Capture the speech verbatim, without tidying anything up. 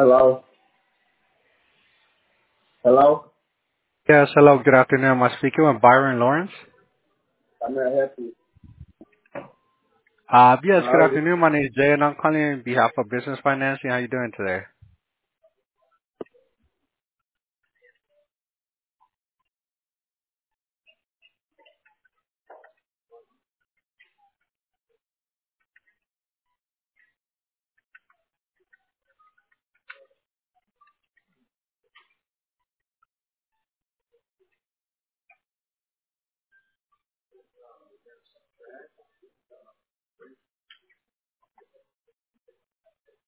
Hello? Hello? Yes, hello, good afternoon. Am I speaking with Byron Lawrence? I'm not happy. Uh, yes, good Alright. afternoon. My name is Jay, and I'm calling on behalf of Business Financing. How you doing today?